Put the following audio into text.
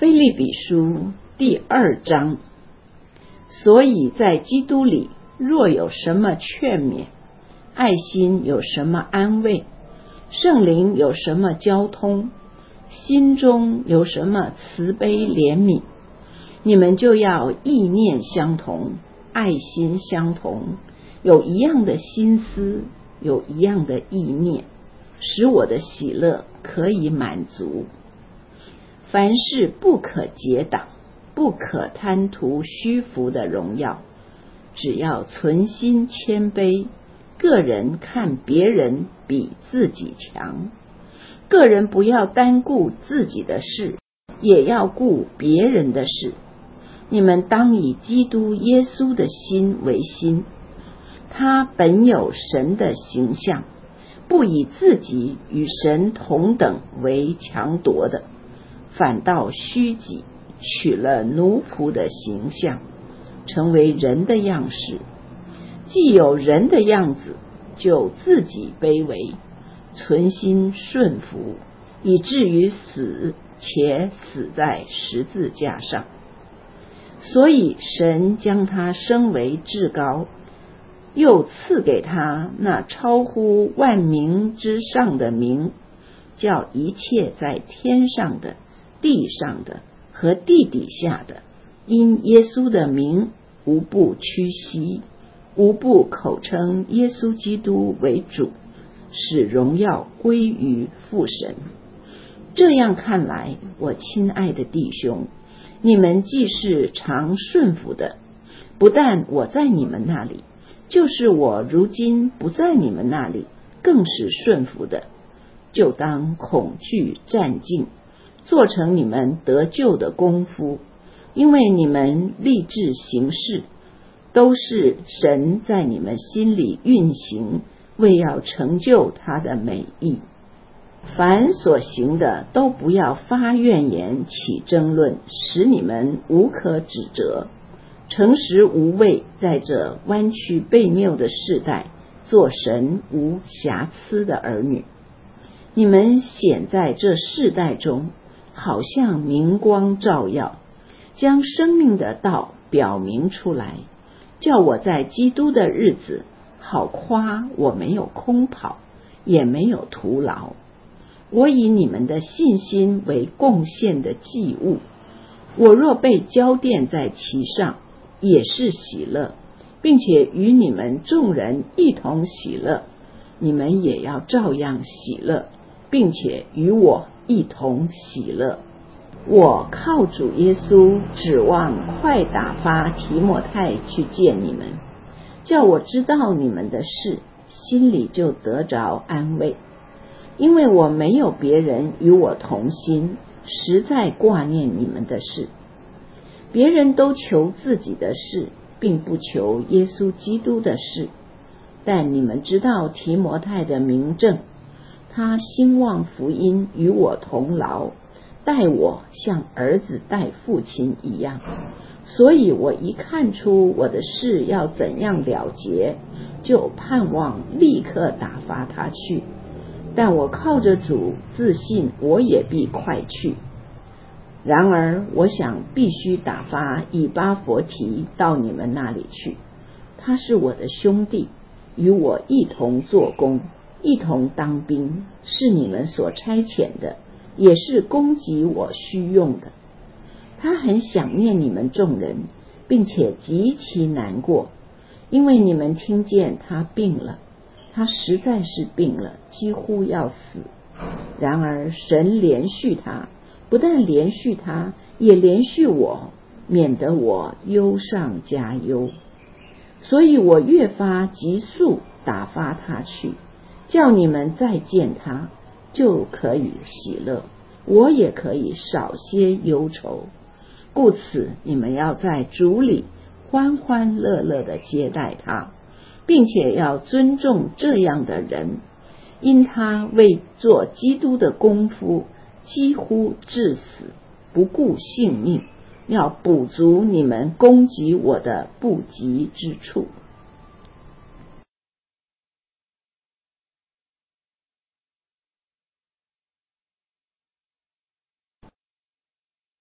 腓立比书第2章，所以在基督里，若有什么劝勉，爱心有什么安慰，圣灵有什么交通，心中有什么慈悲怜悯，你们就要意念相同，爱心相同，有一样的心思，有一样的意念，使我的喜乐可以满足。凡事不可结党，不可贪图虚浮的荣耀，只要存心谦卑，个人看别人比自己强，个人不要单顾自己的事，也要顾别人的事。你们当以基督耶稣的心为心，他本有神的形象，不以自己与神同等为强夺的，反倒虚己，取了奴仆的形象，成为人的样式。既有人的样子，就自己卑微，存心顺服，以至于死，且死在十字架上。所以神将他升为至高，又赐给他那超乎万名之上的名，叫一切在天上的、地上的和地底下的，因耶稣的名，无不屈膝，无不口称耶稣基督为主，使荣耀归于父神。这样看来，我亲爱的弟兄，你们既是常顺服的，不但我在你们那里，就是我如今不在你们那里，更是顺服的，就当恐惧战兢，做成你们得救的功夫，因为你们立志行事，都是神在你们心里运行，为要成就他的美意。凡所行的，都不要发怨言，起争论，使你们无可指责，诚实无畏，在这弯曲悖谬的世代，做神无瑕疵的儿女。你们显在这世代中，好像明光照耀，将生命的道表明出来，叫我在基督的日子，好夸我没有空跑，也没有徒劳。我以你们的信心为贡献的祭物，我若被浇奠在其上，也是喜乐，并且与你们众人一同喜乐。你们也要照样喜乐，并且与我一同喜乐。我靠主耶稣，指望快打发提摩太去见你们，叫我知道你们的事，心里就得着安慰。因为我没有别人与我同心，实在挂念你们的事。别人都求自己的事，并不求耶稣基督的事。但你们知道提摩太的明证，他兴旺福音，与我同劳，待我像儿子待父亲一样。所以我一看出我的事要怎样了结，就盼望立刻打发他去。但我靠着主，自信我也必快去。然而我想必须打发以巴弗提到你们那里去，他是我的兄弟，与我一同做工，一同当兵，是你们所差遣的，也是供给我需用的。他很想念你们众人，并且极其难过，因为你们听见他病了，他实在是病了，几乎要死。然而神连续他，不但连续他，也连续我，免得我忧上加忧。所以我越发急速打发他去，叫你们再见他，就可以喜乐，我也可以少些忧愁。故此你们要在主里欢欢乐乐地接待他，并且要尊重这样的人，因他为做基督的功夫几乎致死，不顾性命，要补足你们攻击我的不及之处。